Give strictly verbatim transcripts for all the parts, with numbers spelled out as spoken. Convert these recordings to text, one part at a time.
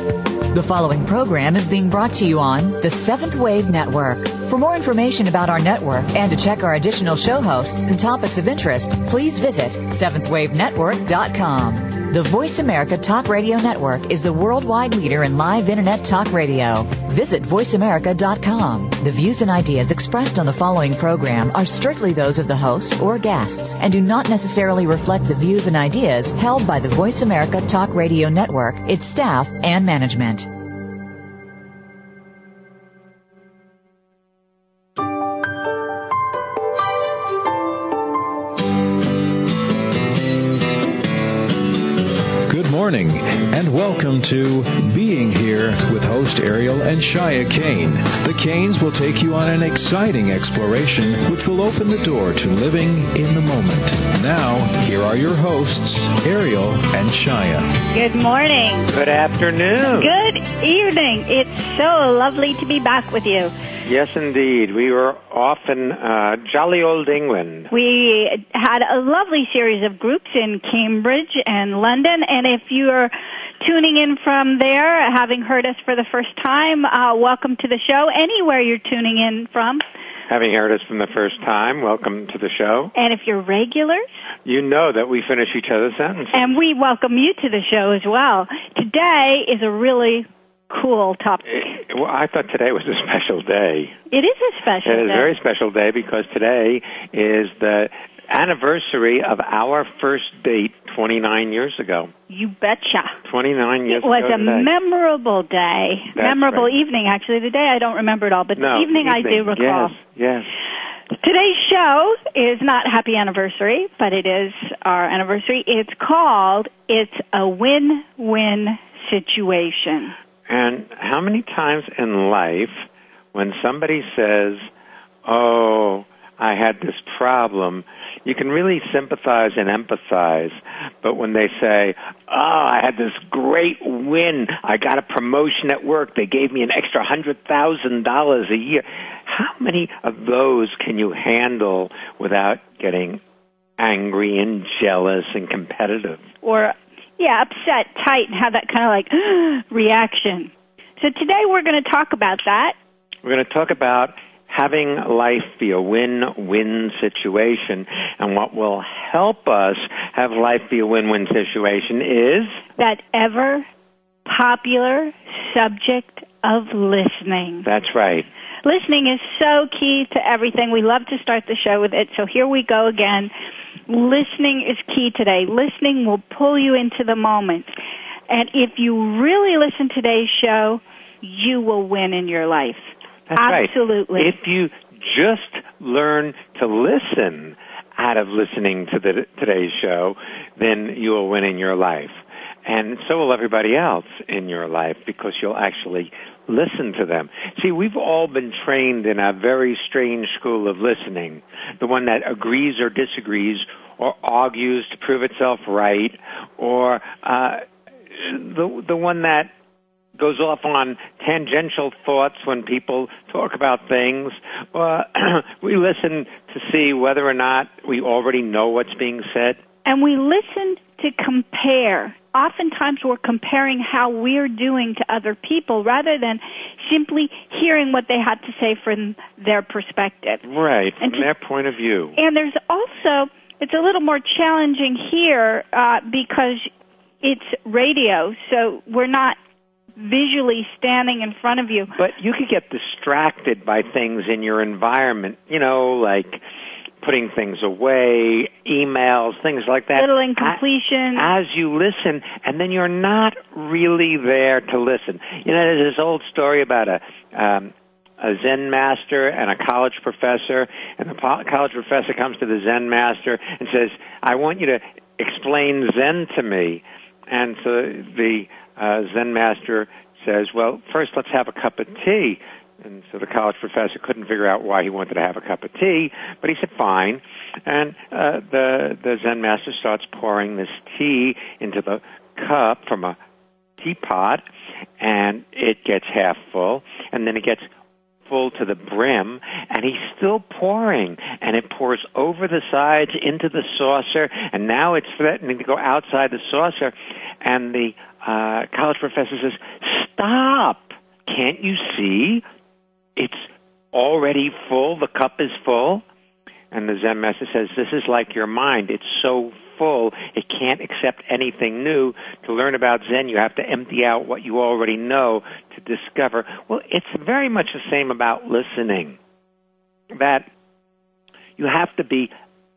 The following program is being brought to you on the Seventh Wave Network. For more information about our network and to check our additional show hosts and topics of interest, please visit seventh wave network dot com. The Voice America Talk Radio Network is the worldwide leader in live Internet talk radio. Visit voice america dot com. The views and ideas expressed on the following program are strictly those of the host or guests and do not necessarily reflect the views and ideas held by the Voice America Talk Radio Network, its staff, and management. Morning and welcome to Being Here with host Ariel and Shia Kane. The Kanes will take you on an exciting exploration which will open the door to living in the moment. Now, here are your hosts, Ariel and Shia. Good morning. Good afternoon. Good evening. It's so lovely to be back with you. Yes, indeed. We were off in uh, jolly old England. We had a lovely series of groups in Cambridge and London, and if you're tuning in from there, having heard us for the first time, uh, welcome to the show. Anywhere you're tuning in from. Having heard us from the first time, welcome to the show. And if you're regulars, you know that we finish each other's sentences. And we welcome you to the show as well. Today is a really cool topic. Well, I thought today was a special day. It is a special day. It is a very special day because today is the anniversary of our first date twenty-nine years ago. You betcha. twenty-nine years ago It was a today. memorable day. That's memorable right. evening, actually. The day I don't remember it all, but no, the evening, evening I do recall. Yes, yes. Today's show is not happy anniversary, but it is our anniversary. It's called It's a Win-Win Situation. And how many times in life when somebody says, oh, I had this problem, you can really sympathize and empathize. But when they say, oh, I had this great win, I got a promotion at work, they gave me an extra one hundred thousand dollars a year, how many of those can you handle without getting angry and jealous and competitive? Or Yeah, upset, tight, and have that kind of like reaction. So today we're going to talk about that. We're going to talk about having life be a win-win situation. And what will help us have life be a win-win situation is that ever popular subject of listening. That's right. Listening is so key to everything. We love to start the show with it, so here we go again. Listening is key today. Listening will pull you into the moment. And if you really listen to today's show, you will win in your life. That's Absolutely. Right. If you just learn to listen out of listening to the, today's show, then you will win in your life. And so will everybody else in your life because you'll actually listen to them. See, we've all been trained in a very strange school of listening, the one that agrees or disagrees or argues to prove itself right, or uh, the the one that goes off on tangential thoughts when people talk about things. Uh, we listen to see whether or not we already know what's being said. And we listen to compare. Oftentimes we're comparing how we're doing to other people rather than simply hearing what they had to say from their perspective. Right, and from to, their point of view. And there's also, it's a little more challenging here uh, because it's radio, so we're not visually standing in front of you. But you could get distracted by things in your environment, you know, like putting things away, emails, things like that. Little incompletion. As you listen, and then you're not really there to listen. You know, there's this old story about a um, a Zen master and a college professor, and the po- college professor comes to the Zen master and says, I want you to explain Zen to me. And so the uh, Zen master says, well, first let's have a cup of tea. And so the college professor couldn't figure out why he wanted to have a cup of tea, but he said, fine. And uh, the, the Zen master starts pouring this tea into the cup from a teapot, and it gets half full, and then it gets full to the brim, and he's still pouring, and it pours over the sides into the saucer, and now it's threatening to go outside the saucer, and the uh, college professor says, stop. Can't you see? It's already full. The cup is full. And the Zen master says, this is like your mind. It's so full, it can't accept anything new. To learn about Zen, you have to empty out what you already know to discover. Well, it's very much the same about listening. That you have to be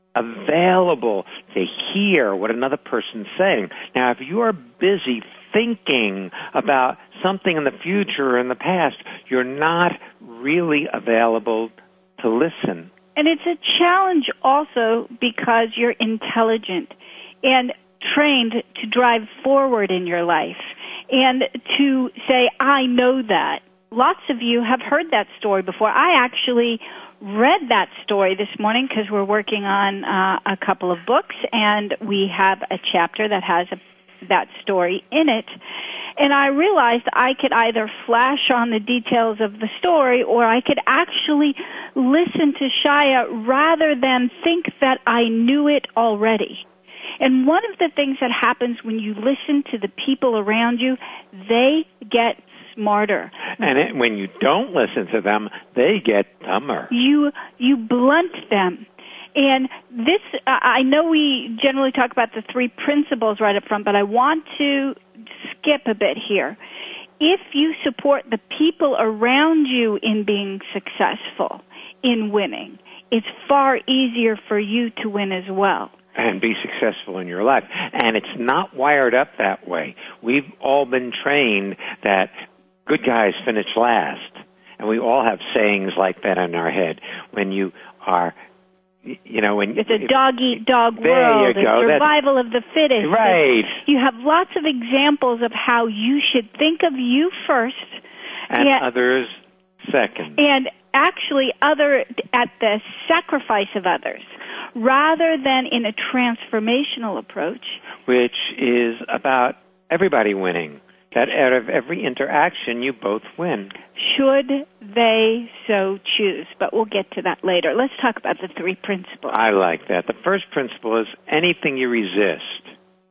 available to hear what another person's saying. Now, if you're busy thinking about something in the future or in the past, you're not really available to listen. And it's a challenge also because you're intelligent and trained to drive forward in your life and to say, I know that. Lots of you have heard that story before. I actually read that story this morning because we're working on uh, a couple of books, and we have a chapter that has a, that story in it. And I realized I could either flash on the details of the story or I could actually listen to Shaya rather than think that I knew it already. And one of the things that happens when you listen to the people around you, they get smarter. And it, when you don't listen to them, they get dumber. You you blunt them. And this, uh, I know we generally talk about the three principles right up front, but I want to skip a bit here. If you support the people around you in being successful, in winning, it's far easier for you to win as well. And be successful in your life. And it's not wired up that way. We've all been trained that good guys finish last. And we all have sayings like that in our head. When you are, you know, when it's a dog-eat-dog there world. You go. It's survival of the fittest. Right. It's, you have lots of examples of how you should think of you first. And yeah, others second. And actually other at the sacrifice of others, rather than in a transformational approach. Which is about everybody winning. That out of every interaction, you both win. Should they so choose? But we'll get to that later. Let's talk about the three principles. I like that. The first principle is anything you resist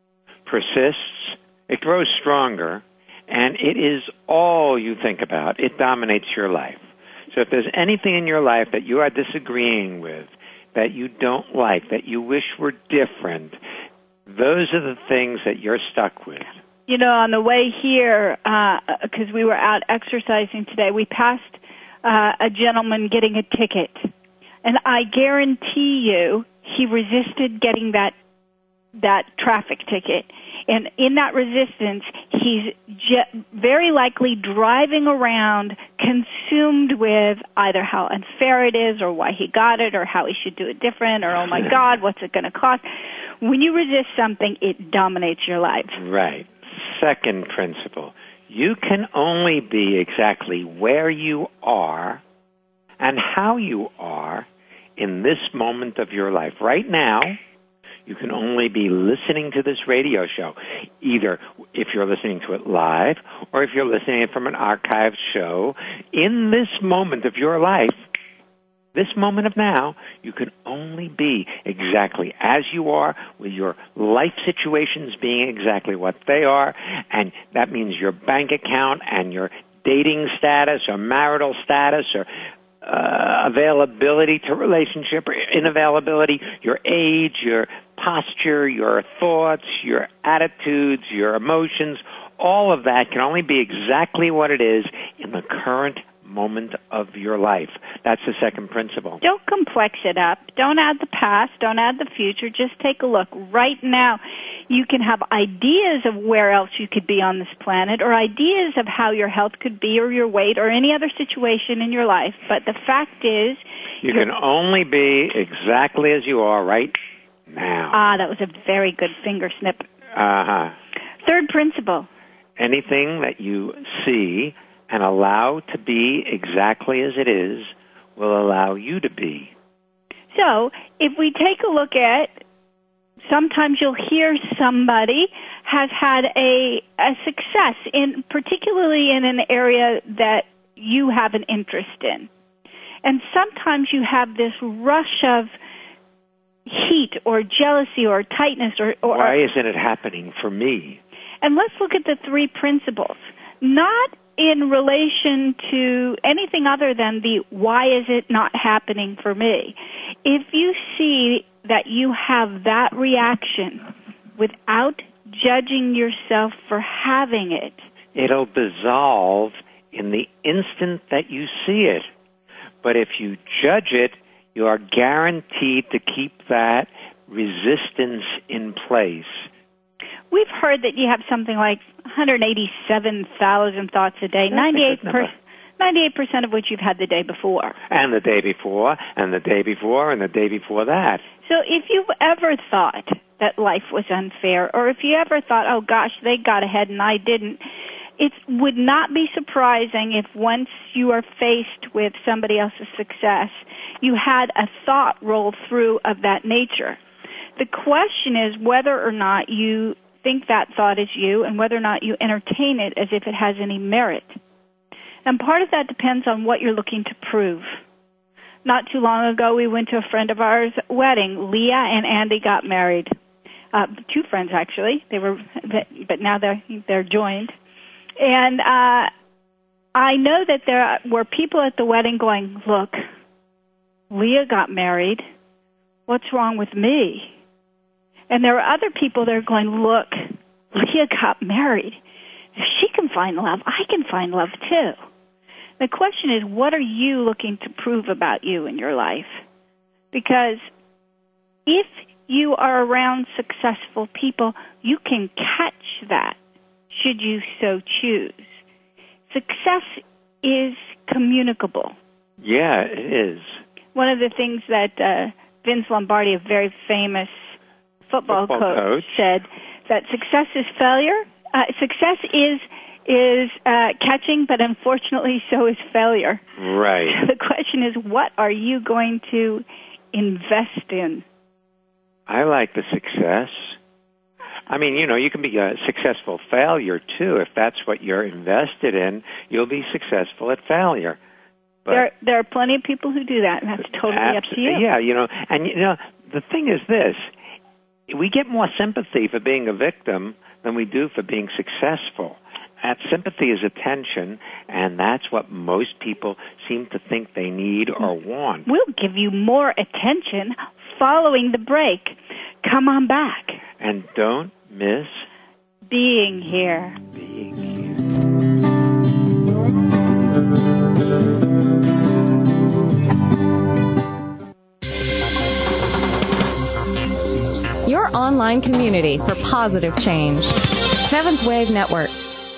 persists, it grows stronger, and it is all you think about. It dominates your life. So if there's anything in your life that you are disagreeing with, that you don't like, that you wish were different, those are the things that you're stuck with. You know, on the way here, because uh, we were out exercising today, we passed uh, a gentleman getting a ticket. And I guarantee you he resisted getting that that traffic ticket. And in that resistance, he's je- very likely driving around consumed with either how unfair it is or why he got it or how he should do it different or, oh, my God, what's it going to cost? When you resist something, it dominates your life. Right. Second principle, you can only be exactly where you are and how you are in this moment of your life. Right now, you can only be listening to this radio show, either if you're listening to it live or if you're listening to it from an archived show. In this moment of your life, this moment of now, you can only be exactly as you are, with your life situations being exactly what they are, and that means your bank account and your dating status or marital status or uh, availability to relationship or inavailability, your age, your posture, your thoughts, your attitudes, your emotions, all of that can only be exactly what it is in the current moment of your life. That's the second principle. Don't complex it up. Don't add the past. Don't add the future. Just take a look. Right now, you can have ideas of where else you could be on this planet or ideas of how your health could be or your weight or any other situation in your life. But the fact is... You can only be exactly as you are right now. Ah, that was a very good finger snip. Uh-huh. Third principle. Anything that you see and allow to be exactly as it is will allow you to be. So, if we take a look at, sometimes you'll hear somebody has had a, a success, in particularly in an area that you have an interest in. And sometimes you have this rush of heat or jealousy or tightness. or, or Why isn't it happening for me? And let's look at the three principles. not in relation to anything other than the why is it not happening for me. If you see that you have that reaction without judging yourself for having it, it'll dissolve in the instant that you see it. But if you judge it, you are guaranteed to keep that resistance in place. We've heard that you have something like one hundred eighty-seven thousand thoughts a day, ninety-eight percent of which you've had the day before. And the day before, and the day before, and the day before that. So if you've ever thought that life was unfair, or if you ever thought, oh gosh, they got ahead and I didn't, it would not be surprising if once you are faced with somebody else's success, you had a thought roll through of that nature. The question is whether or not you think that thought is you and whether or not you entertain it as if it has any merit. And part of that depends on what you're looking to prove. Not too long ago, we went to a friend of ours' wedding. Leah and Andy got married. Uh, two friends, actually. They were, but now they're they're joined. And uh, I know that there were people at the wedding going, look, Leah got married. What's wrong with me? And there were other people there going, look, Leah got married. If she can find love, I can find love too. The question is, what are you looking to prove about you in your life? Because if you are around successful people, you can catch that, should you so choose. Success is communicable. Yeah, it is. One of the things that uh, Vince Lombardi, a very famous football, football coach, coach, said that success is failure. Uh, success is is uh, catching, but unfortunately, so is failure. Right. So the question is, what are you going to invest in? I like the success. I mean, you know, you can be a successful failure, too. If that's what you're invested in, you'll be successful at failure. But there, there are plenty of people who do that, and that's totally abs- up to you. Yeah, you know, and, you know, the thing is this. We get more sympathy for being a victim than we do for being successful. That sympathy is attention, and that's what most people seem to think they need or want. We'll give you more attention following the break. Come on back. And don't miss being here. Being here. Your online community for positive change. Seventh Wave Network.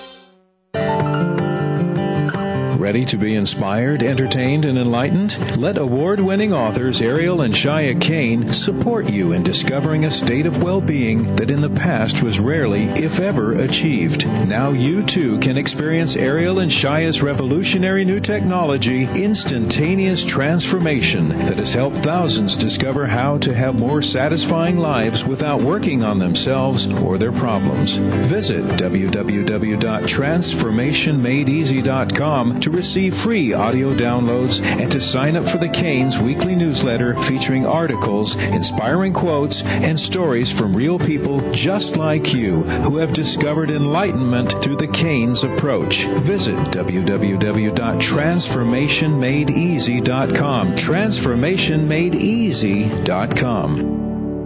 Ready to be inspired, entertained, and enlightened? Let award-winning authors Ariel and Shia Kane support you in discovering a state of well-being that in the past was rarely, if ever, achieved. Now you, too, can experience Ariel and Shia's revolutionary new technology, Instantaneous Transformation, that has helped thousands discover how to have more satisfying lives without working on themselves or their problems. Visit w w w dot transformation made easy dot com to receive free audio downloads and to sign up for the Canes weekly newsletter featuring articles, inspiring quotes, and stories from real people just like you who have discovered enlightenment through the Canes approach. Visit w w w dot transformation made easy dot com. transformation made easy dot com.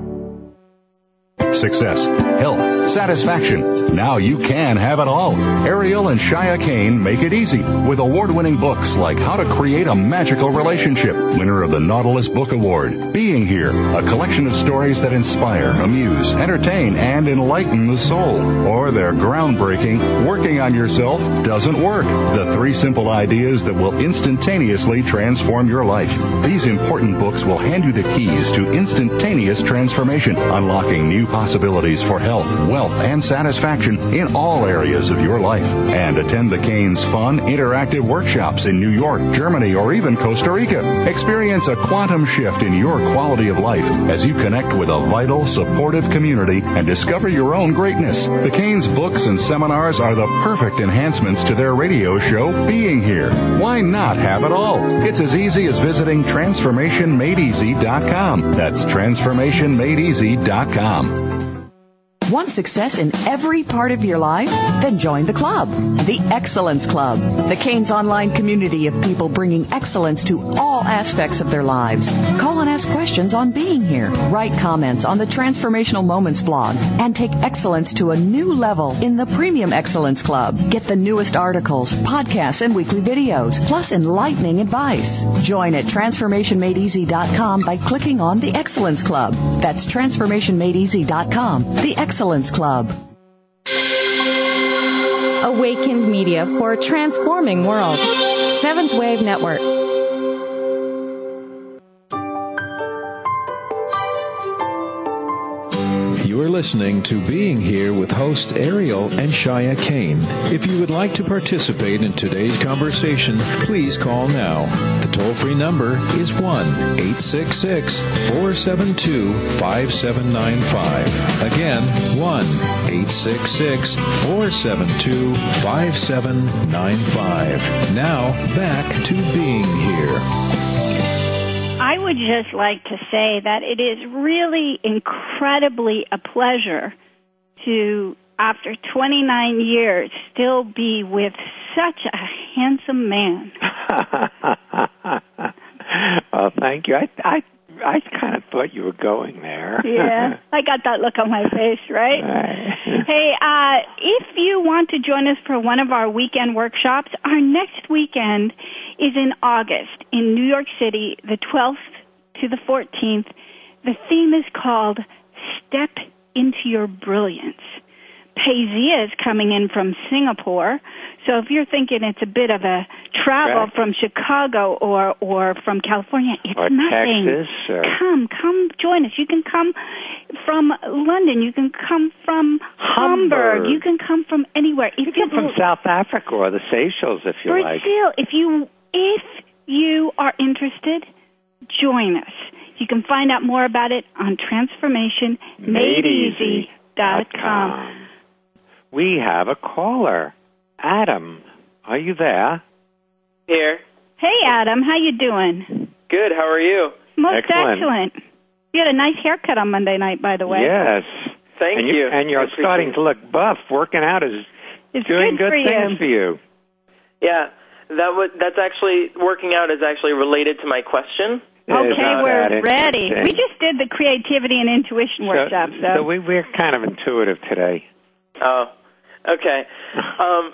Success, health, satisfaction. Now you can have it all. Ariel and Shia Kane make it easy with award-winning books like How to Create a Magical Relationship, winner of the Nautilus Book Award, Being Here, a collection of stories that inspire, amuse, entertain, and enlighten the soul. Or their groundbreaking Working on Yourself Doesn't Work, the three simple ideas that will instantaneously transform your life. These important books will hand you the keys to instantaneous transformation, unlocking new possibilities possibilities for health, wealth, and satisfaction in all areas of your life. And attend the Canes' fun, interactive workshops in New York, Germany, or even Costa Rica. Experience a quantum shift in your quality of life as you connect with a vital, supportive community and discover your own greatness. The Canes' books and seminars are the perfect enhancements to their radio show, Being Here. Why not have it all? It's as easy as visiting transformation made easy dot com. That's transformation made easy dot com. Want success in every part of your life? Then join the club, the Excellence Club, the Canes online community of people bringing excellence to all aspects of their lives. Call and ask questions on being here. Write comments on the Transformational Moments blog and take excellence to a new level in the Premium Excellence Club. Get the newest articles, podcasts, and weekly videos, plus enlightening advice. Join at transformation made easy dot com by clicking on the Excellence Club. That's transformation made easy dot com, the Excellence Club. Awakened Media for a transforming world. Seventh Wave Network. You are listening to Being Here with hosts Ariel and Shia Kane. If you would like to participate in today's conversation, please call now. The toll-free number is one eight six six, four seven two, five seven nine five. Again, one eight six six, four seven two, five seven nine five. Now, back to Being Here. I would just like to say that it is really incredibly a pleasure to, after twenty-nine years, still be with such a handsome man. Well, thank you. I, I, I kind of thought you were going there. Yeah, I got that look on my face, right? Right. Hey, uh, if you want to join us for one of our weekend workshops, our next weekend is in August in New York City, the twelfth to the fourteenth. The theme is called Step into Your Brilliance. Paizia is coming in from Singapore, so if you're thinking it's a bit of a travel Right. from Chicago or, or from California, it's Or nothing. Texas, or- Come, come join us. You can come from London. You can come from Hamburg. Hamburg. You can come from anywhere. If You come from South Africa or the Seychelles, if you Brazil, like. if you if you are interested, join us. You can find out more about it on transformation made easy dot com. We have a caller. Adam, are you there? Here. Hey, Adam, how you doing? Good. How are you? Most Excellent. excellent. You had a nice haircut on Monday night, by the way. Yes. Thank and you. And I you're appreciate starting it. to look buff. Working out is It's doing good good, for things you. for you. Yeah. That would. That's actually working out is actually related to my question. Okay, Isn't we're that ready. interesting? We just did the creativity and intuition workshop, so. so we, we're kind of intuitive today. Oh. Okay. Um,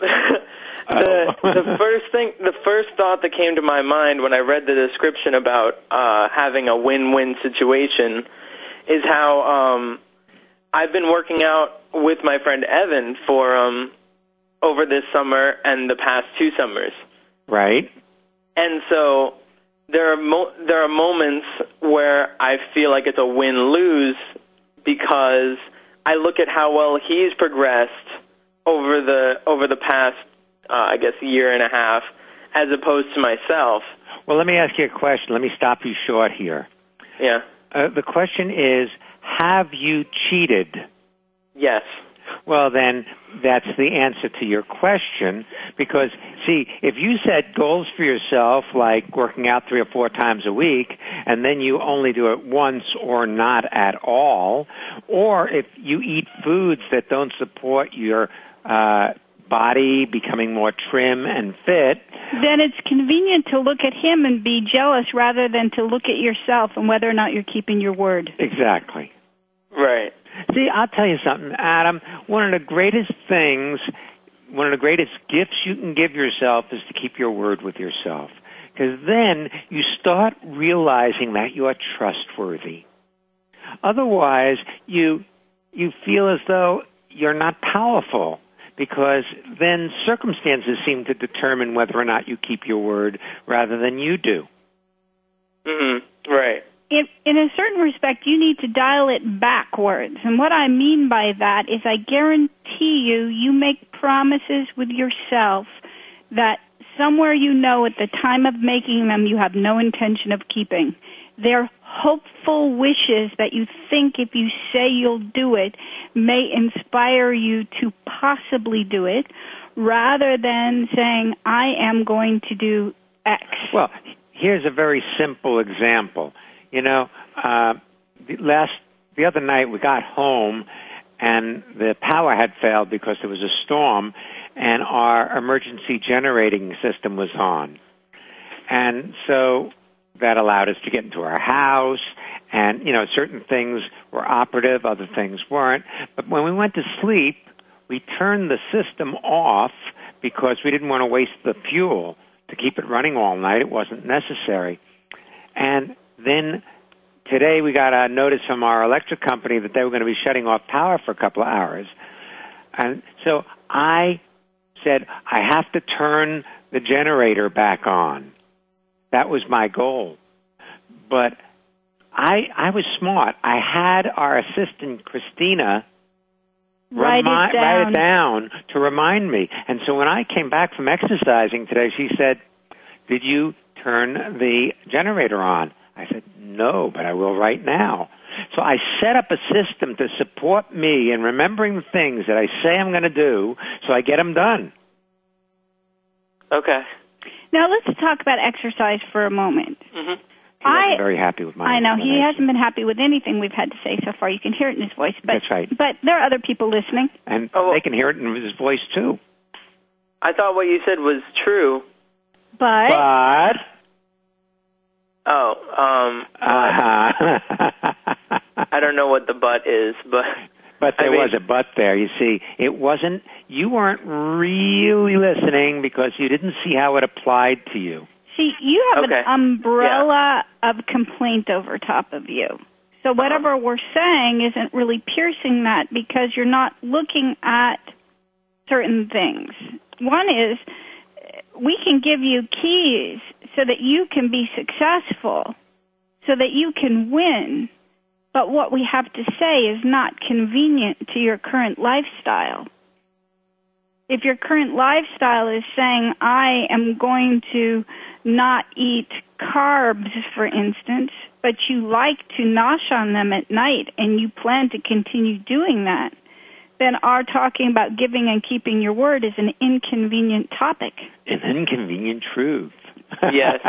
the Oh. the first thing, the first thought that came to my mind when I read the description about uh, having a win-win situation is how um, I've been working out with my friend Evan for um, over this summer and the past two summers. Right. And so there are mo- there are moments where I feel like it's a win-lose because I look at how well he's progressed over the over the past, uh, I guess, year and a half, as opposed to myself. Well, let me ask you a question. Let me stop you short here. Yeah. Uh, the question is, have you cheated? Yes. Well, then that's the answer to your question because, see, if you set goals for yourself like working out three or four times a week and then you only do it once or not at all, or if you eat foods that don't support your uh, body becoming more trim and fit, then it's convenient to look at him and be jealous rather than to look at yourself and whether or not you're keeping your word. exactly. Right. See, I'll tell you something, Adam. One of the greatest things, one of the greatest gifts you can give yourself is to keep your word with yourself. Because then you start realizing that you are trustworthy. Otherwise, you you feel as though you're not powerful because then circumstances seem to determine whether or not you keep your word rather than you do. Mm-hmm. Right. In, in a certain respect, you need to dial it backwards. And what I mean by that is I guarantee you, you make promises with yourself that somewhere you know at the time of making them you have no intention of keeping. They're hopeful wishes that you think if you say you'll do it may inspire you to possibly do it rather than saying, I am going to do X. Well, here's a very simple example. You know, uh, the last the other night we got home, and the power had failed because there was a storm, and our emergency generating system was on. And so that allowed us to get into our house, and, you know, certain things were operative, other things weren't. But when we went to sleep, we turned the system off because we didn't want to waste the fuel to keep it running all night. It wasn't necessary. And then today we got a notice from our electric company that they were going to be shutting off power for a couple of hours. And so I said, I have to turn the generator back on. That was my goal. But I I was smart. I had our assistant, Christina, Write, remi- it down. write it down to remind me. And so when I came back from exercising today, she said, did you turn the generator on? I said, no, but I will right now. So I set up a system to support me in remembering the things that I say I'm going to do so I get them done. Okay. Now let's talk about exercise for a moment. Mm-hmm. He wasn't I, very happy with my I know. He explanation. hasn't been happy with anything we've had to say so far. You can hear it in his voice. But, That's right. But there are other people listening. And Oh, well, they can hear it in his voice, too. I thought what you said was true. But, But... Oh, um, Uh-huh. I don't know what the but is, but... But there I mean, was a but there. You see, it wasn't... You weren't really listening because you didn't see how it applied to you. see, you have Okay. an umbrella of complaint over top of you. So whatever we're saying isn't really piercing that because you're not looking at certain things. One is, we can give you keys so that you can be successful, so that you can win. But what we have to say is not convenient to your current lifestyle. If your current lifestyle is saying, I am going to not eat carbs, for instance, but you like to nosh on them at night and you plan to continue doing that, then our talking about giving and keeping your word is an inconvenient topic. An inconvenient truth. Yes.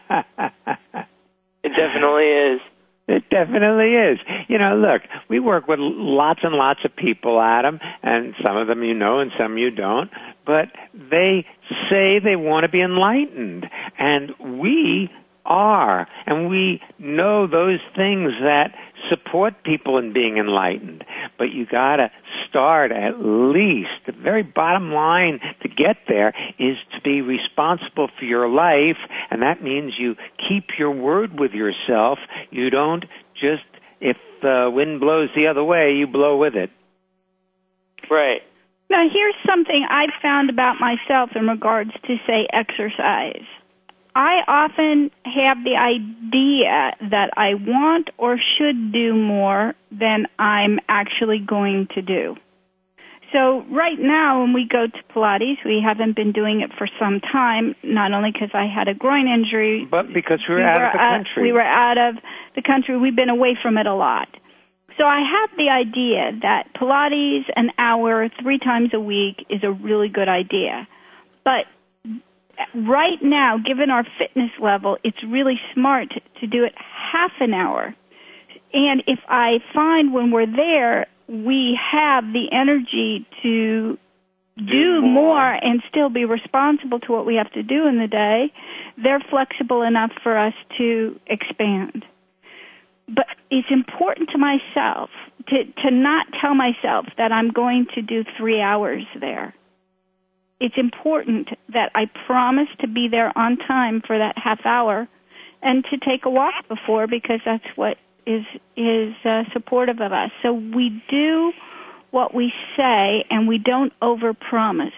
It definitely is. It definitely is. You know, look, we work with lots and lots of people, Adam, and some of them you know and some you don't, but they say they want to be enlightened, and we are, and we know those things that support people in being enlightened. But you got to start at least, the very bottom line to get there is to be responsible for your life, and that means you keep your word with yourself. You don't just, if the wind blows the other way, you blow with it. Right. Now, here's something I've found about myself in regards to, say, exercise. I often have the idea that I want or should do more than I'm actually going to do. So right now when we go to Pilates, we haven't been doing it for some time, not only because I had a groin injury. But because we were we out were of the out, country. We were out of the country. We've been away from it a lot. So I have the idea that Pilates an hour, three times a week is a really good idea. But right now, given our fitness level, it's really smart to do it half an hour. And if I find when we're there, we have the energy to do, do more. more and still be responsible to what we have to do in the day, they're flexible enough for us to expand. But it's important to myself to, to not tell myself that I'm going to do three hours there. It's important that I promise to be there on time for that half hour and to take a walk before, because that's what is is uh, supportive of us. So we do what we say and we don't overpromise.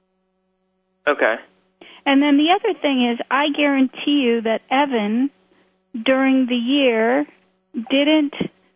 Okay. And then the other thing is, I guarantee you that Evan, during the year, didn't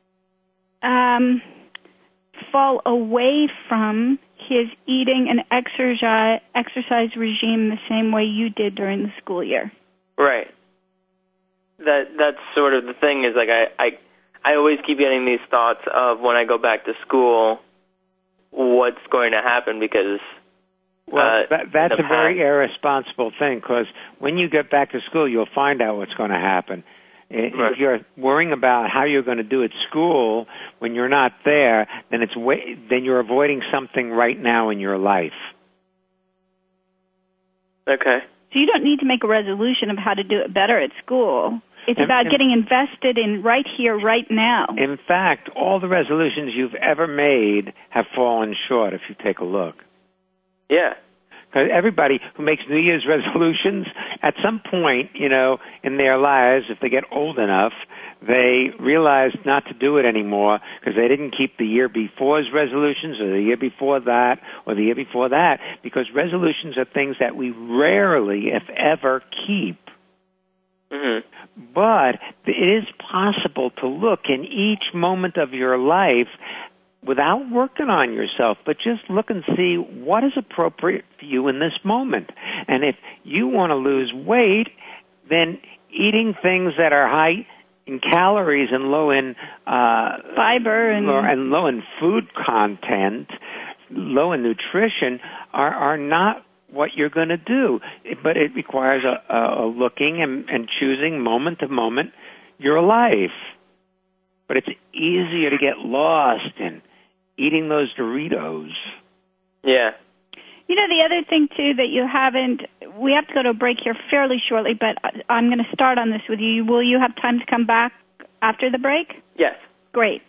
um, fall away from his eating and exercise exercise regime the same way you did during the school year. Right. That that's sort of the thing is like I, I I always keep getting these thoughts of when I go back to school, what's going to happen because well uh, that, that's a past, very irresponsible thing, because when you get back to school, you'll find out what's going to happen. If you're worrying about how you're going to do at school when you're not there, then it's way, then you're avoiding something right now in your life. Okay. So you don't need to make a resolution of how to do it better at school. It's and, about and, getting invested in right here, right now. In fact, all the resolutions you've ever made have fallen short if you take a look. Yeah. Because everybody who makes New Year's resolutions, at some point, you know, in their lives, if they get old enough, they realize not to do it anymore because they didn't keep the year before's resolutions or the year before that or the year before that, because resolutions are things that we rarely, if ever, keep. Mm-hmm. But it is possible to look in each moment of your life without working on yourself, but just look and see what is appropriate for you in this moment. And if you want to lose weight, then eating things that are high in calories and low in uh, fiber and, and low in food content, low in nutrition, are, are not what you're going to do. But it requires a, a, a looking and, and choosing moment to moment your life. But it's easier to get lost in eating those Doritos. Yeah. You know, the other thing, too, that you haven't, we have to go to a break here fairly shortly, but I'm going to start on this with you. Will you have time to come back after the break? Yes. Great.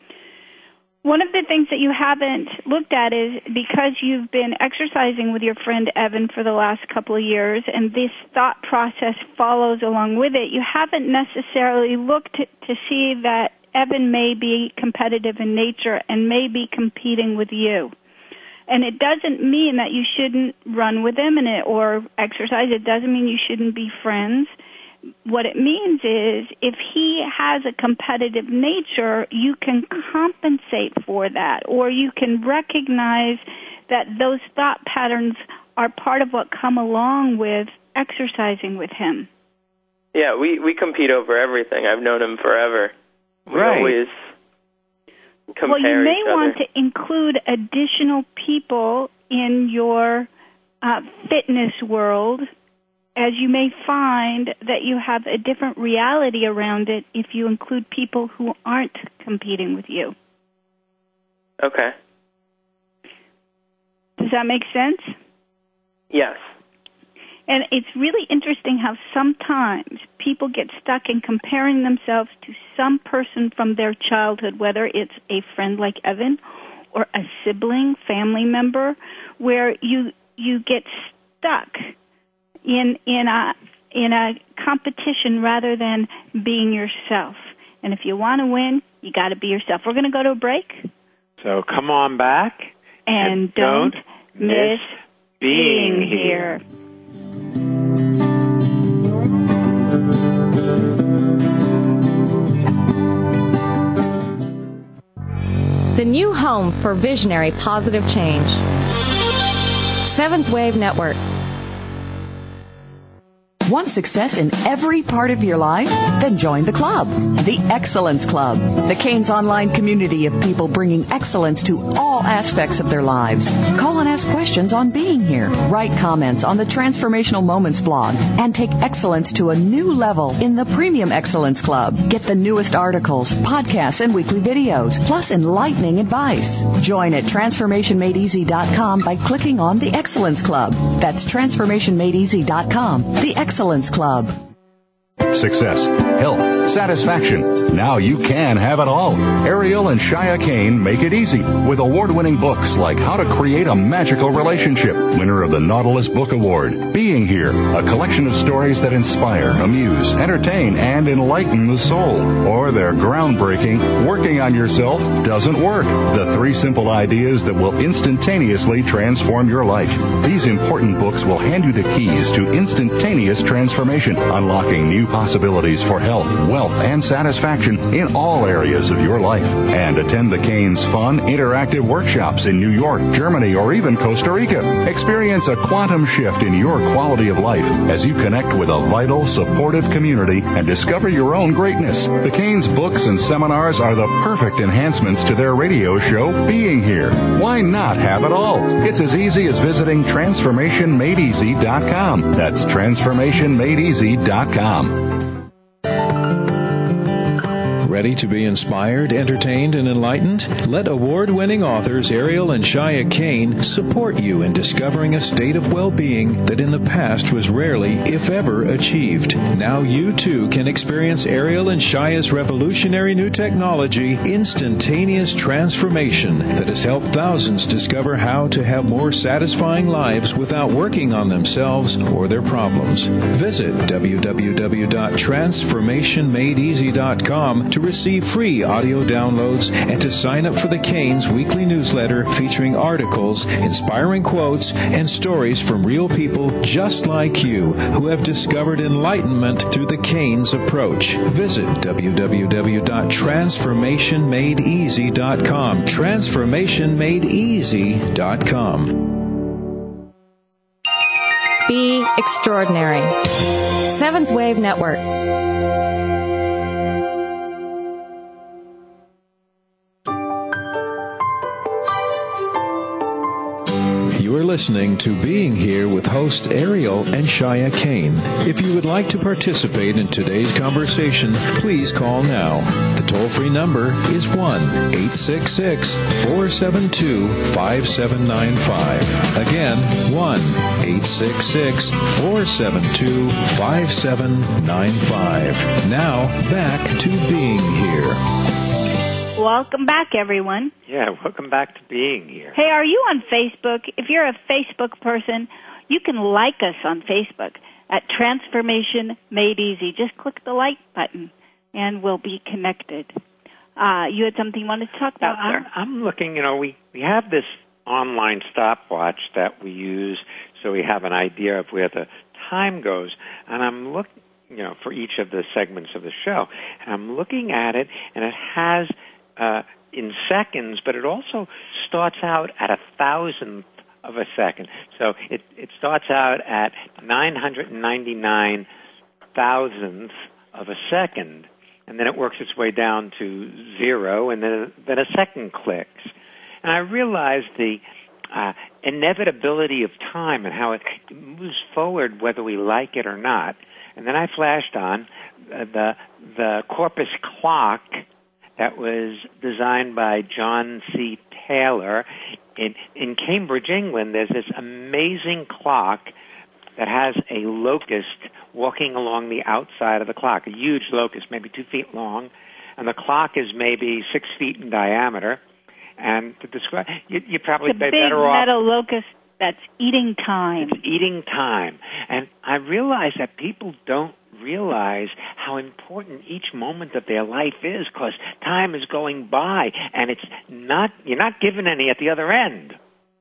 One of the things that you haven't looked at is because you've been exercising with your friend Evan for the last couple of years, and this thought process follows along with it, you haven't necessarily looked to, to see that Evan may be competitive in nature and may be competing with you. And it doesn't mean that you shouldn't run with him and it, or exercise. It doesn't mean you shouldn't be friends. What it means is if he has a competitive nature, you can compensate for that, or you can recognize that those thought patterns are part of what come along with exercising with him. Yeah, we, we compete over everything. I've known him forever. We right. always compare well, you may each other. want to include additional people in your uh, fitness world, as you may find that you have a different reality around it if you include people who aren't competing with you. Okay. Does that make sense? Yes. And it's really interesting how sometimes people get stuck in comparing themselves to some person from their childhood, whether it's a friend like Evan or a sibling, family member, where you you get stuck in in a in a competition rather than being yourself. And if you want to win, you got to be yourself. We're going to go to a break. So come on back and, and don't, don't miss being, being here. here. The new home for visionary positive change. Seventh Wave Network. Want success in every part of your life? Then join the club, the Excellence Club, the Canes online community of people bringing excellence to all aspects of their lives. Call and ask questions on being here. Write comments on the Transformational Moments blog and take excellence to a new level in the Premium Excellence Club. Get the newest articles, podcasts, and weekly videos, plus enlightening advice. Join at transformation made easy dot com by clicking on the Excellence Club. That's transformation made easy dot com. The Excellence Club. Success, health, satisfaction. Now you can have it all. Ariel and Shia Kane make it easy with award-winning books like How to Create a Magical Relationship, winner of the Nautilus Book Award. Being Here, a collection of stories that inspire, amuse, entertain, and enlighten the soul. Or their groundbreaking, Working on Yourself Doesn't Work, the three simple ideas that will instantaneously transform your life. These important books will hand you the keys to instantaneous transformation, unlocking new possibilities for health, wealth, and satisfaction in all areas of your life. And attend the Canes fun, interactive workshops in New York, Germany, or even Costa Rica. Experience a quantum shift in your quality of life as you connect with a vital, supportive community and discover your own greatness. The Canes books and seminars are the perfect enhancements to their radio show, Being Here. Why not have it all? It's as easy as visiting transformation made easy dot com. That's transformation made easy dot com. Ready to be inspired, entertained, and enlightened? Let award-winning authors Ariel and Shia Kane support you in discovering a state of well-being that in the past was rarely, if ever, achieved. Now you too can experience Ariel and Shia's revolutionary new technology, Instantaneous Transformation, that has helped thousands discover how to have more satisfying lives without working on themselves or their problems. Visit w w w dot transformation made easy dot com to receive free audio downloads and to sign up for the Canes weekly newsletter featuring articles, inspiring quotes, and stories from real people just like you who have discovered enlightenment through the Canes approach. Visit w w w dot transformation made easy dot com. transformation made easy dot com. Be extraordinary. Seventh Wave Network. You are listening to Being Here with hosts Ariel and Shia Kane. If you would like to participate in today's conversation, please call now. The toll-free number is one eight six six, four seven two, five seven nine five. Again, one eight six six, four seven two, five seven nine five. Now, back to Being Here. Welcome back, everyone. Yeah, welcome back to Being Here. Hey, are you on Facebook? If you're a Facebook person, you can like us on Facebook at Transformation Made Easy. Just click the like button, and we'll be connected. Uh, you had something you wanted to talk about, well, sir? I'm, I'm looking, you know, we, we have this online stopwatch that we use so we have an idea of where the time goes. And I'm looking, you know, for each of the segments of the show. And I'm looking at it, and it has... Uh, in seconds, but it also starts out at a thousandth of a second. So it, it starts out at nine hundred ninety-nine thousandths of a second, and then it works its way down to zero, and then, then a second clicks. And I realized the uh, inevitability of time and how it moves forward whether we like it or not. And then I flashed on uh, the the Corpus clock that was designed by John C. Taylor. In, in Cambridge, England, there's this amazing clock that has a locust walking along the outside of the clock, a huge locust, maybe two feet long, and the clock is maybe six feet in diameter. And to describe, you, you probably it's a be big better off. metal locust that's eating time. It's eating time. And I realize that people don't realize how important each moment of their life is, because time is going by, and it's not, you're not given any at the other end.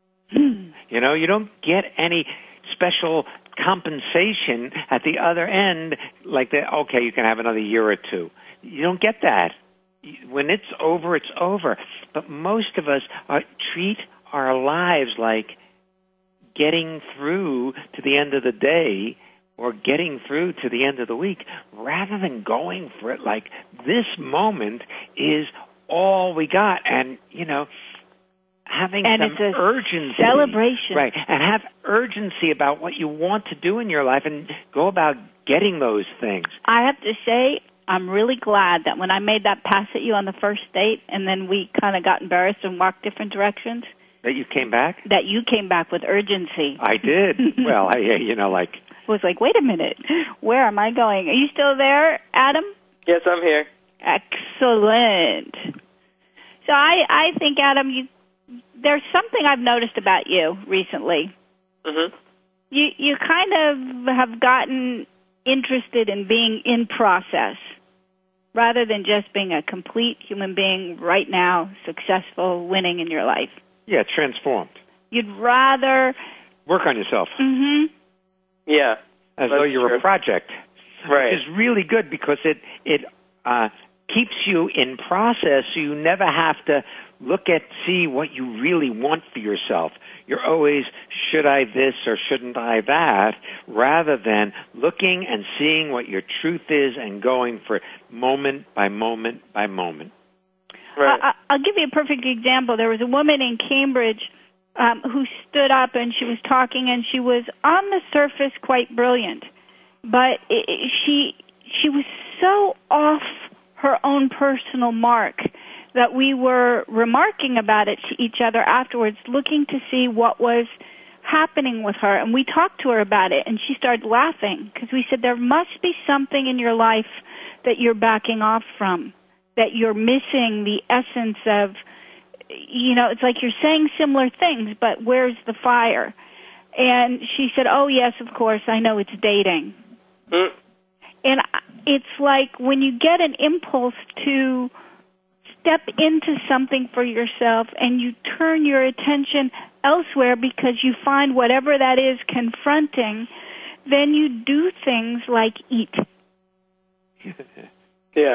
Hmm. You know, you don't get any special compensation at the other end, like the, okay, you can have another year or two. You don't get that. When it's over, it's over. But most of us are, treat our lives like getting through to the end of the day or getting through to the end of the week, rather than going for it like this moment is all we got. And, you know, having and some it's a urgency. Celebration. Right, and have urgency about what you want to do in your life and go about getting those things. I have to say, I'm really glad that when I made that pass at you on the first date and then we kind of got embarrassed and walked different directions. That you came back? That you came back with urgency. I did. Well, I, you know, like... was like, wait a minute, where am I going? Are you still there, Adam? Yes, I'm here. Excellent. So I, I think, Adam, you, there's something I've noticed about you recently. Mm-hmm. You, you kind of have gotten interested in being in process rather than just being a complete human being right now, successful, winning in your life. Yeah, transformed. You'd rather... work on yourself. Mm-hmm. Yeah. As though you're true. a project. Right. Which is really good because it, it uh, keeps you in process so you never have to look at, see what you really want for yourself. You're always, should I this or shouldn't I that, rather than looking and seeing what your truth is and going for moment by moment by moment. Right. I, I'll give you a perfect example. There was a woman in Cambridge Um, who stood up and she was talking, and she was on the surface quite brilliant, but it, it, she she was so off her own personal mark, that we were remarking about it to each other afterwards, looking to see what was happening with her. And we talked to her about it, and she started laughing because we said, there must be something in your life that you're backing off from, that you're missing the essence of, you know, it's like you're saying similar things, but where's the fire? And she said, oh, yes, of course, I know it's dating. Mm. And it's like when you get an impulse to step into something for yourself and you turn your attention elsewhere because you find whatever that is confronting, then you do things like eat. Yeah.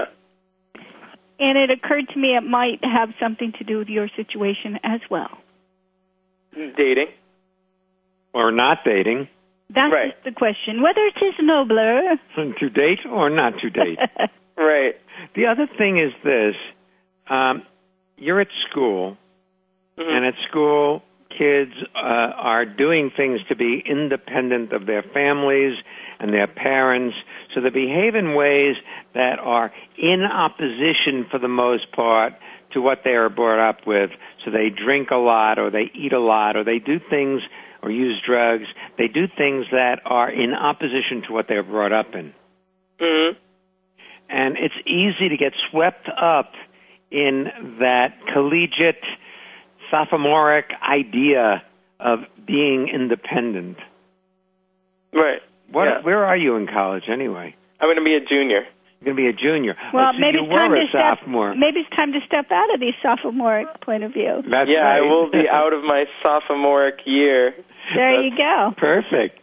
And it occurred to me it might have something to do with your situation as well. Dating. Or not dating. That's right. the question. Whether it is nobler. To date or not to date. Right. The other thing is this. Um, you're at school, mm-hmm. and at school, kids uh, are doing things to be independent of their families and their parents, so they behave in ways that are in opposition, for the most part, to what they are brought up with. So they drink a lot, or they eat a lot, or they do things, or use drugs. They do things that are in opposition to what they're brought up in. Mm-hmm. And it's easy to get swept up in that collegiate, sophomoric idea of being independent. Right. What? Yeah. Where are you in college anyway? I'm going to be a junior. You're going to be a junior. Well, oh, so maybe you it's time were to a step. sophomore. Maybe it's time to step out of the sophomoric point of view. That's yeah, right. I will be out of my sophomoric year. There That's you go. Perfect.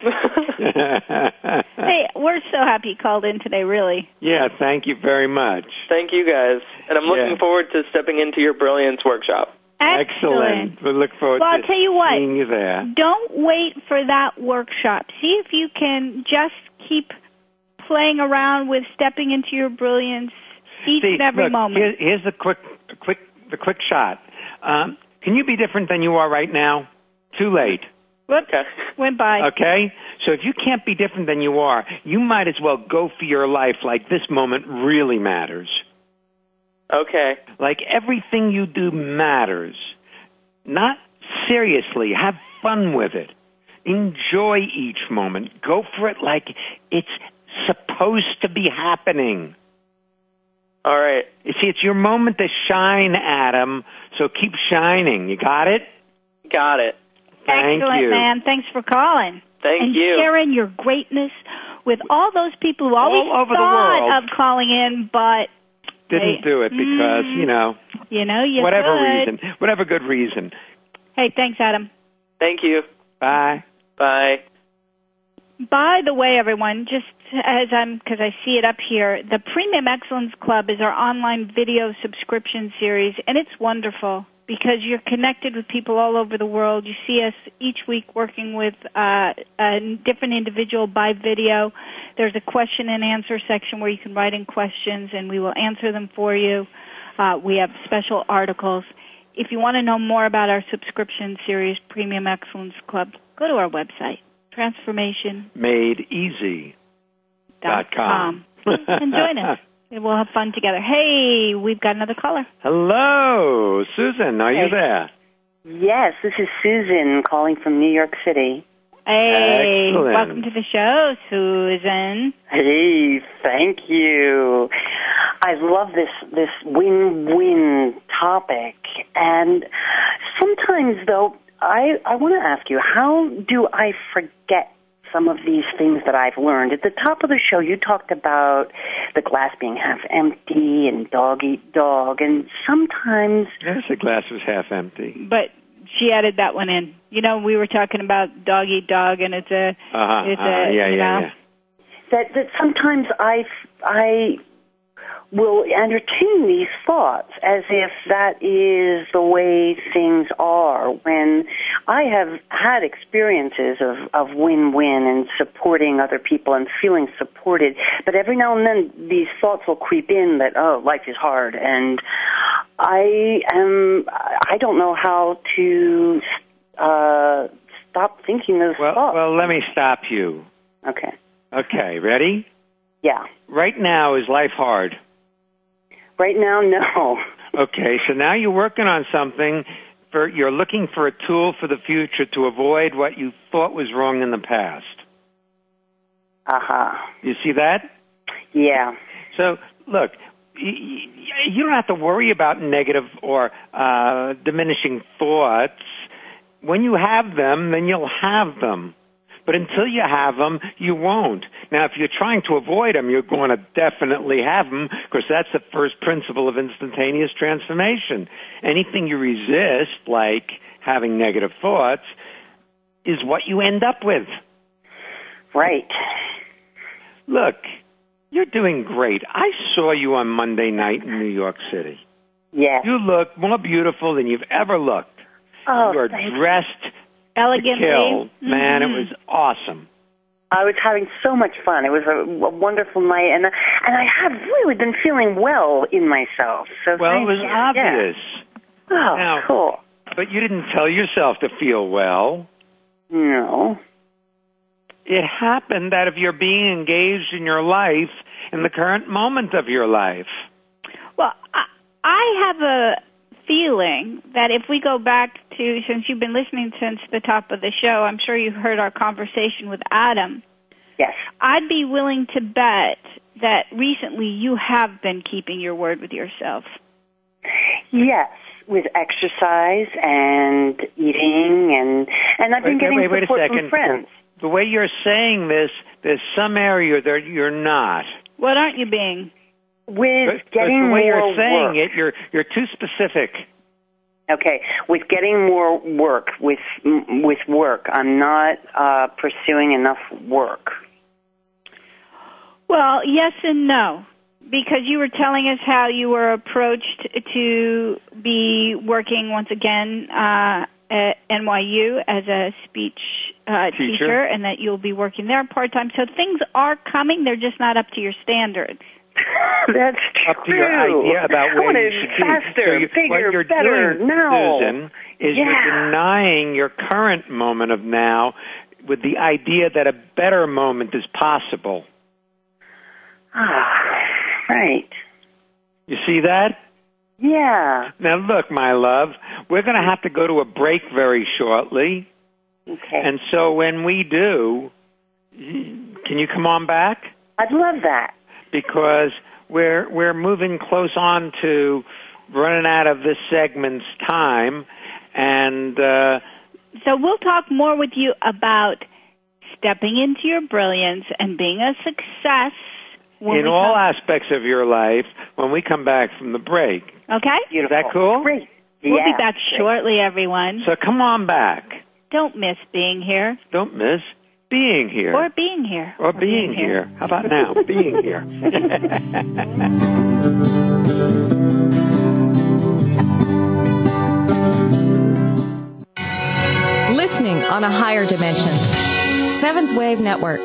Hey, we're so happy you called in today, really. Yeah, thank you very much. Thank you, guys. And I'm looking yeah. forward to stepping into your Brilliance workshop. Excellent. Excellent. We look forward well, to I'll tell you what, seeing you there. Don't wait for that workshop. See if you can just keep playing around with stepping into your brilliance each See, and every look, moment. Here, here's the quick, quick, the quick shot. Um, can you be different than you are right now? Too late. Whoops, okay. went by. Okay? So if you can't be different than you are, you might as well go for your life like this moment really matters. Okay. Like everything you do matters. Not seriously. Have fun with it. Enjoy each moment. Go for it like it's supposed to be happening. All right. You see, it's your moment to shine, Adam, so keep shining. You got it? Got it. Thank Excellent, you. man. Thanks for calling. Thank and you. And sharing your greatness with all those people who always all over thought the world. of calling in, but didn't they, do it because, mm, you know, you know, you whatever could. reason, whatever good reason. Hey, thanks, Adam. Thank you. Bye. Bye. By the way, everyone, just as I'm, because I see it up here, the Premium Excellence Club is our online video subscription series, and it's wonderful because you're connected with people all over the world. You see us each week working with uh, a different individual by video. There's a question and answer section where you can write in questions, and we will answer them for you. Uh, we have special articles. If you want to know more about our subscription series, Premium Excellence Club, go to our website, transformation made easy dot com. And join us. We'll have fun together. Hey, we've got another caller. Hello, Susan. Are you Hey. there? Yes, this is Susan calling from New York City. Hey, Excellent. welcome to the show, Susan. Hey, thank you. I love this this win-win topic. And sometimes, though, I, I want to ask you, how do I forget some of these things that I've learned? At the top of the show, you talked about the glass being half empty and dog eat dog, and sometimes... Yes, the glass was half empty. But she added that one in. You know, we were talking about dog eat dog, and it's a... Uh-huh, it's uh-huh. a Yeah, you yeah, know, yeah. That, that sometimes I, I will entertain these thoughts as if that is the way things are, when I have had experiences of, of win-win and supporting other people and feeling supported, but every now and then these thoughts will creep in that, oh, life is hard, and I am, I don't know how to uh, stop thinking those Well, thoughts. well, let me stop you. Okay. Okay, ready? Yeah. Right now, is life hard? Right now, no. Okay, so now you're working on something. For, you're looking for a tool for the future to avoid what you thought was wrong in the past. Uh-huh. You see that? Yeah. So, look, you don't have to worry about negative or uh, diminishing thoughts. When you have them, then you'll have them. But until you have them, you won't. Now, if you're trying to avoid them, you're going to definitely have them, because that's the first principle of instantaneous transformation. Anything you resist, like having negative thoughts, is what you end up with. Right. Look, you're doing great. I saw you on Monday night in New York City. Yes. You look more beautiful than you've ever looked. Oh, you are dressed elegantly. to kill. Mm-hmm. Man, it was awesome. I was having so much fun. It was a, a wonderful night, and and I have really been feeling well in myself. So well, it was you. obvious. Yeah. Oh, now, cool. But you didn't tell yourself to feel well. No. It happened that if you're being engaged in your life in the current moment of your life. Well, I, I have a feeling that if we go back to, since you've been listening since the top of the show, I'm sure you've heard our conversation with Adam. Yes. I'd be willing to bet that recently you have been keeping your word with yourself. Yes, with exercise and eating, and and I've been wait, getting wait, wait support a second. from friends. The way you're saying this, there's some area that you're not. What aren't you being? With but, getting but the way more you're saying work. it, you're you're too specific. Okay, with getting more work, with with work, I'm not uh, pursuing enough work. Well, yes and no, because you were telling us how you were approached to be working once again uh, at N Y U as a speech uh, teacher. teacher, and that you'll be working there part-time. So things are coming, they're just not up to your standards. That's up true. to your idea about where you should faster, be. So you, bigger, what you're better. doing, no. Susan, is yeah. you're denying your current moment of now with the idea that a better moment is possible. Ah, right. You see that? Yeah. Now look, my love, we're going to have to go to a break very shortly. Okay. And so when we do, can you come on back? I'd love that. Because we're we're moving close on to running out of this segment's time, and uh, so we'll talk more with you about stepping into your brilliance and being a success in all come... aspects of your life when we come back from the break. Okay, Is beautiful. that cool? Great. We'll yeah. be back shortly, everyone. So come on back. Don't miss being here. Don't miss. Being here. Or being here. Or, or being, being here. here. How about now? Being here. Listening on a higher dimension. Seventh Wave Network.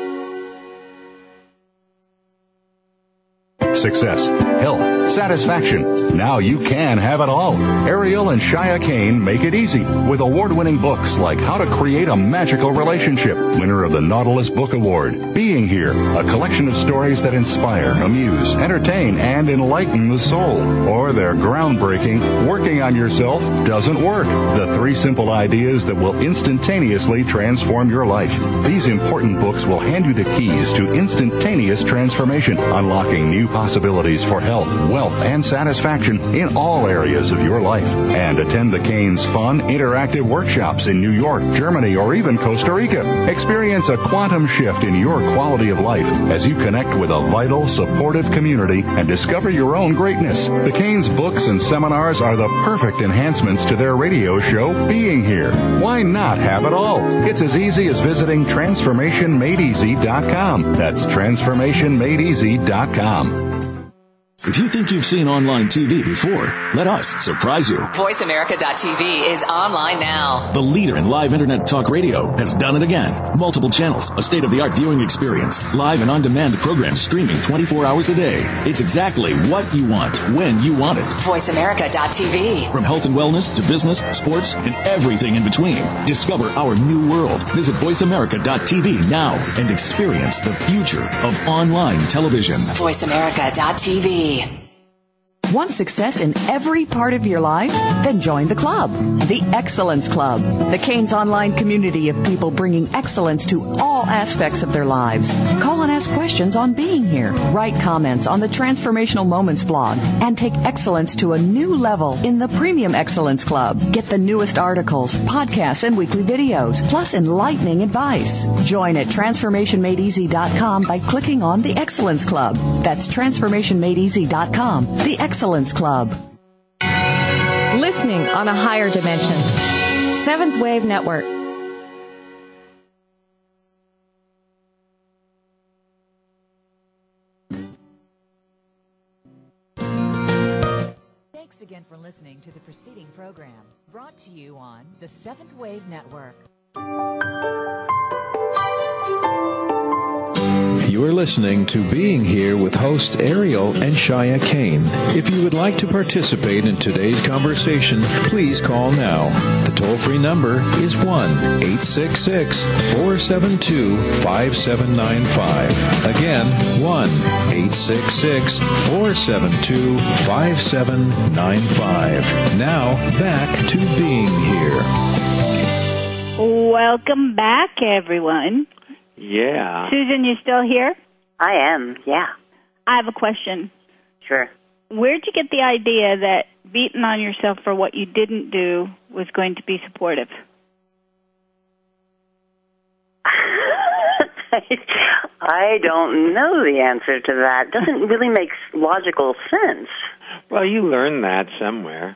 Success, health, satisfaction. Now you can have it all. Ariel and Shia Kane make it easy with award-winning books like How to Create a Magical Relationship, winner of the Nautilus Book Award, Being Here, a collection of stories that inspire, amuse, entertain, and enlighten the soul. Or their groundbreaking Working on Yourself Doesn't Work, the three simple ideas that will instantaneously transform your life. These important books will hand you the keys to instantaneous transformation, unlocking new possibilities Possibilities for health, wealth, and satisfaction in all areas of your life. And attend the Kane's fun, interactive workshops in New York, Germany, or even Costa Rica. Experience a quantum shift in your quality of life as you connect with a vital, supportive community and discover your own greatness. The Kane's books and seminars are the perfect enhancements to their radio show, Being Here. Why not have it all? It's as easy as visiting transformation made easy dot com. That's transformation made easy dot com. If you think you've seen online T V before, let us surprise you. voice america dot t v is online now. The leader in live internet talk radio has done it again. Multiple channels, a state-of-the-art viewing experience, live and on-demand programs streaming twenty-four hours a day. It's exactly what you want, when you want it. voice america dot t v. From health and wellness to business, sports, and everything in between. Discover our new world. Visit voice america dot t v now and experience the future of online television. voice america dot t v. Want success in every part of your life? Then join the club, the Excellence Club, the Canes online community of people bringing excellence to all aspects of their lives. Call and ask questions on being here. Write comments on the Transformational Moments blog and take excellence to a new level in the Premium Excellence Club. Get the newest articles, podcasts, and weekly videos, plus enlightening advice. Join at transformation made easy dot com by clicking on the Excellence Club. That's transformation made easy dot com, the Excellence Club. Listening on a higher dimension. Seventh Wave Network. Thanks again for listening to the preceding program, brought to you on the Seventh Wave Network. You are listening to Being Here with hosts Ariel and Shia Kane. If you would like to participate in today's conversation, please call now. The toll-free number is one eight six six, four seven two, five seven nine five. Again, one eight six six, four seven two, five seven nine five. Now, back to Being Here. Welcome back, everyone. Yeah. Susan, you still here? I am, yeah. I have a question. Sure. Where'd you get the idea that beating on yourself for what you didn't do was going to be supportive? I don't know the answer to that. It doesn't really make logical sense. Well, you learned that somewhere.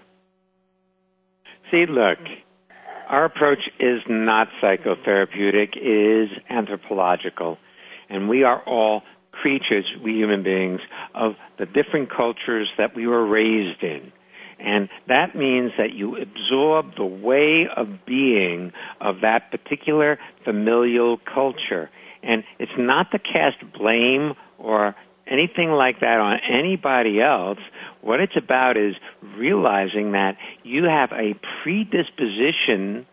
See, look, our approach is not psychotherapeutic, it is anthropological. And we are all creatures, we human beings, of the different cultures that we were raised in. And that means that you absorb the way of being of that particular familial culture. And it's not to cast blame or anything like that on anybody else. What it's about is realizing that you have a predisposition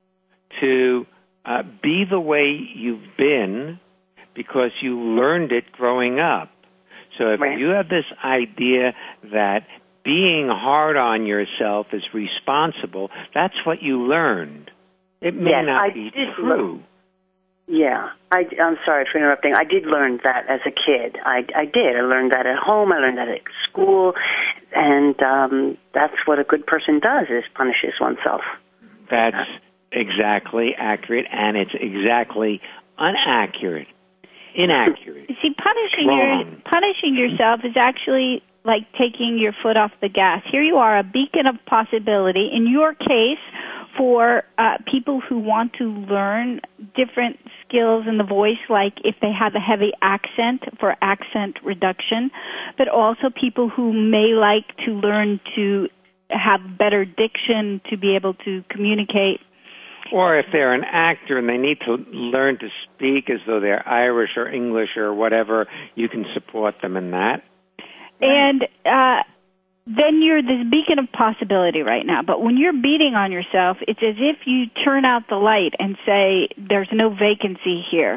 to uh, be the way you've been because you learned it growing up. So if right. you have this idea that being hard on yourself is responsible, that's what you learned. It may yes, not I be did true. Learn. Yeah, I, I'm sorry for interrupting. I did learn that as a kid. I, I did. I learned that at home. I learned that at school. And um, that's what a good person does, is punishes oneself. That's exactly accurate, and it's exactly inaccurate. Inaccurate. See, punishing your, punishing yourself is actually like taking your foot off the gas. Here you are, a beacon of possibility. In your case, for uh, people who want to learn different skills in the voice, like if they have a heavy accent, for accent reduction, but also people who may like to learn to have better diction to be able to communicate. Or if they're an actor and they need to learn to speak as though they're Irish or English or whatever, you can support them in that. And uh, then you're this beacon of possibility right now. But when you're beating on yourself, it's as if you turn out the light and say, there's no vacancy here.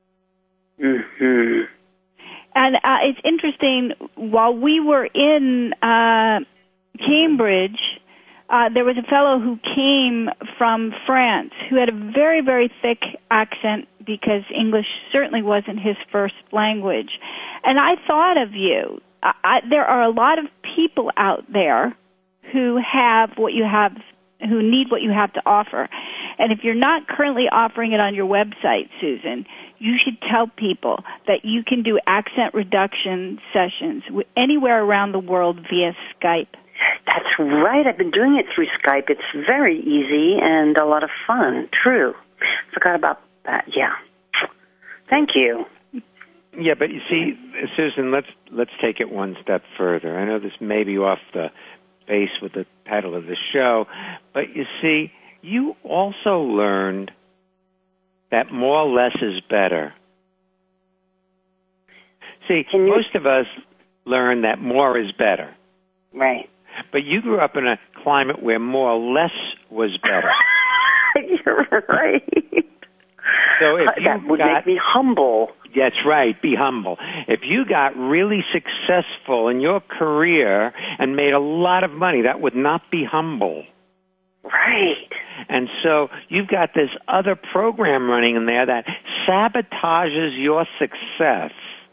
Mm-hmm. And uh, it's interesting, while we were in uh, Cambridge, uh, there was a fellow who came from France who had a very, very thick accent because English certainly wasn't his first language. And I thought of you. I, there are a lot of people out there who have what you have, who need what you have to offer. And if you're not currently offering it on your website, Susan, you should tell people that you can do accent reduction sessions anywhere around the world via Skype. That's right. I've been doing it through Skype. It's very easy and a lot of fun. True. Forgot about that. Yeah. Thank you. Yeah, but you see, Susan, let's let's take it one step further. I know this may be off the base with the title of the show, but you see, you also learned that more less is better. See, you... most of us learn that more is better. Right. But you grew up in a climate where more or less was better. You're right. So if you that would got, make me humble. That's right. Be humble. If you got really successful in your career and made a lot of money, that would not be humble. Right. And so you've got this other program running in there that sabotages your success.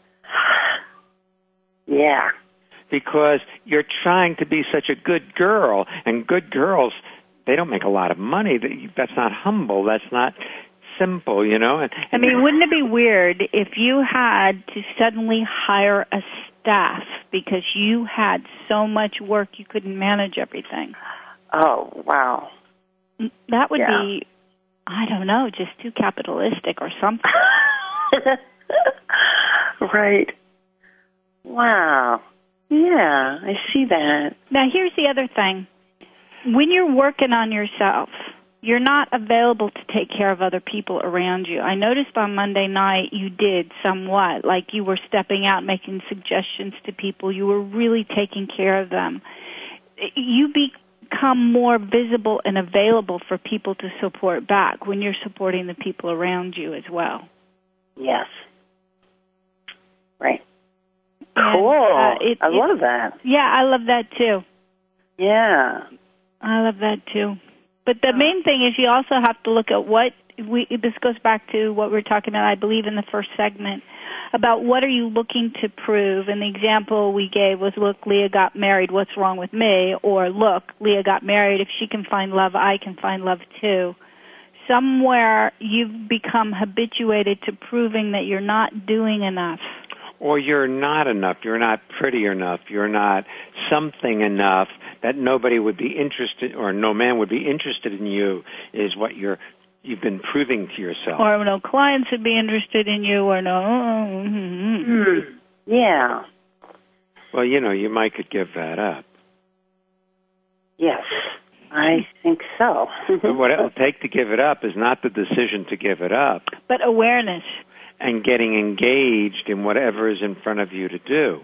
Yeah. Because you're trying to be such a good girl, and good girls, they don't make a lot of money. That's not humble. That's not simple, you know. And, I mean, wouldn't it be weird if you had to suddenly hire a staff because you had so much work you couldn't manage everything? Oh, wow. That would yeah. be, I don't know, just too capitalistic or something. Right. Wow. Yeah, I see that. Now, here's the other thing. When you're working on yourself, you're not available to take care of other people around you. I noticed on Monday night you did somewhat, like you were stepping out, making suggestions to people. You were really taking care of them. You become more visible and available for people to support back when you're supporting the people around you as well. Yes. Right. And, cool. Uh, it, I it, love that. Yeah, I love that too. Yeah. I love that too. But the main thing is you also have to look at what, we. this goes back to what we were talking about, I believe, in the first segment, about what are you looking to prove. And the example we gave was, look, Leah got married, what's wrong with me? Or, look, Leah got married, if she can find love, I can find love too. Somewhere you've become habituated to proving that you're not doing enough. Or you're not enough, you're not pretty enough, you're not something enough that nobody would be interested, or no man would be interested in you, is what you're, you've been proving to yourself. Or no clients would be interested in you, or no. Mm-hmm. Yeah. Well, you know, you might could give that up. Yes, I think so. But what it'll take to give it up is not the decision to give it up, but awareness. And getting engaged in whatever is in front of you to do.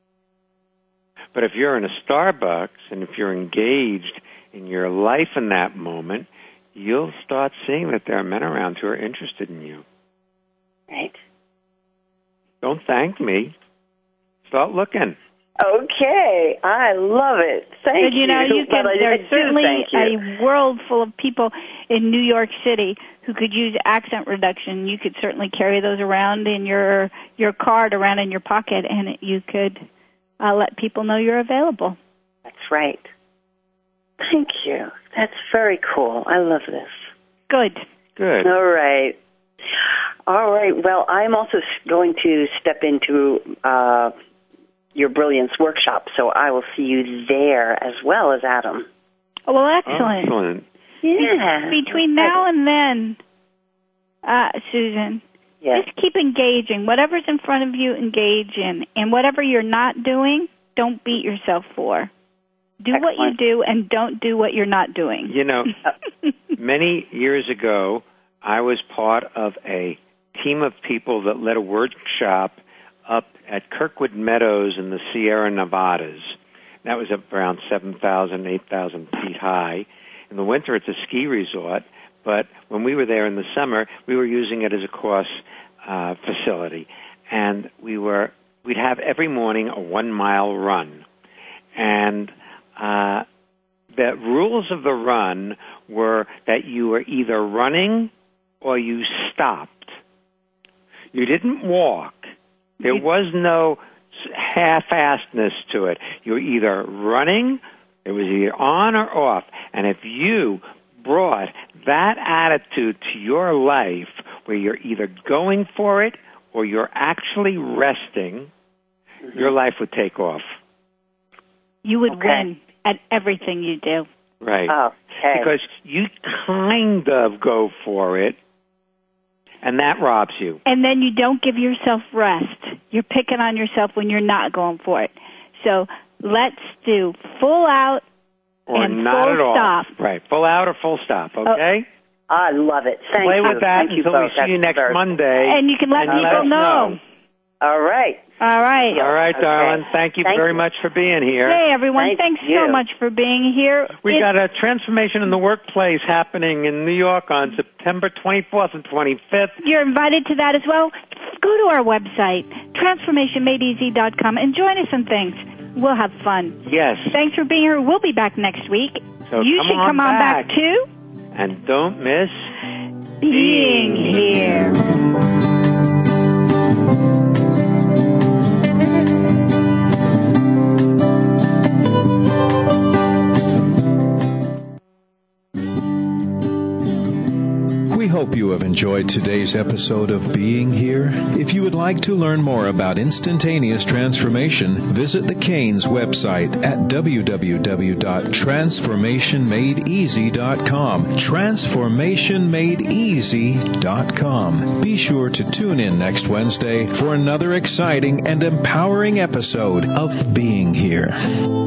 But if you're in a Starbucks and if you're engaged in your life in that moment, you'll start seeing that there are men around who are interested in you. Right. Don't thank me. Start looking. Okay, I love it. Thank but, you. know, you can, well, there's I certainly a world full of people in New York City who could use accent reduction. You could certainly carry those around in your your card, around in your pocket, and you could uh, let people know you're available. That's right. Thank you. That's very cool. I love this. Good. Good. All right. All right. Well, I'm also going to step into Uh, your Brilliance workshop, so I will see you there as well as Adam. Oh, well, excellent. Excellent. Yeah. Between now and then, uh, Susan, yes. just keep engaging. Whatever's in front of you, engage in. And whatever you're not doing, don't beat yourself for. Do excellent. what you do and don't do what you're not doing. You know, many years ago, I was part of a team of people that led a workshop up at Kirkwood Meadows in the Sierra Nevadas. That was up around seven thousand, eight thousand feet high. In the winter, it's a ski resort, but when we were there in the summer, we were using it as a course uh, facility. And we were, we'd have every morning a one-mile run. And uh, the rules of the run were that you were either running or you stopped. You didn't walk. There was no half-assedness to it. You were either running, it was either on or off. And if you brought that attitude to your life where you're either going for it or you're actually resting, mm-hmm. your life would take off. You would okay. win at everything you do. Right. Okay. Because you kind of go for it, and that robs you. And then you don't give yourself rest. You're picking on yourself when you're not going for it. So let's do full out or and not full at all. stop. Right, full out or full stop, okay? Oh, I love it. Thank Play you. with that Thank until you we both. see you That's next very Monday. And you can let and people let us know. know. All right. All right. All right, Okay. darling. Thank you Thank very you. much for being here. Hey, everyone. Thank Thanks you. so much for being here. We It- got a transformation in the workplace happening in New York on September twenty-fourth and twenty-fifth. You're invited to that as well. Go to our website, transformation made easy dot com, and join us in things. We'll have fun. Yes. Thanks for being here. We'll be back next week. So you come should on come on back, back. too. And don't miss Being here. We hope you have enjoyed today's episode of Being Here. If you would like to learn more about instantaneous transformation, visit the Canes website at w w w dot transformation made easy dot com. transformation made easy dot com. Be sure to tune in next Wednesday for another exciting and empowering episode of Being Here.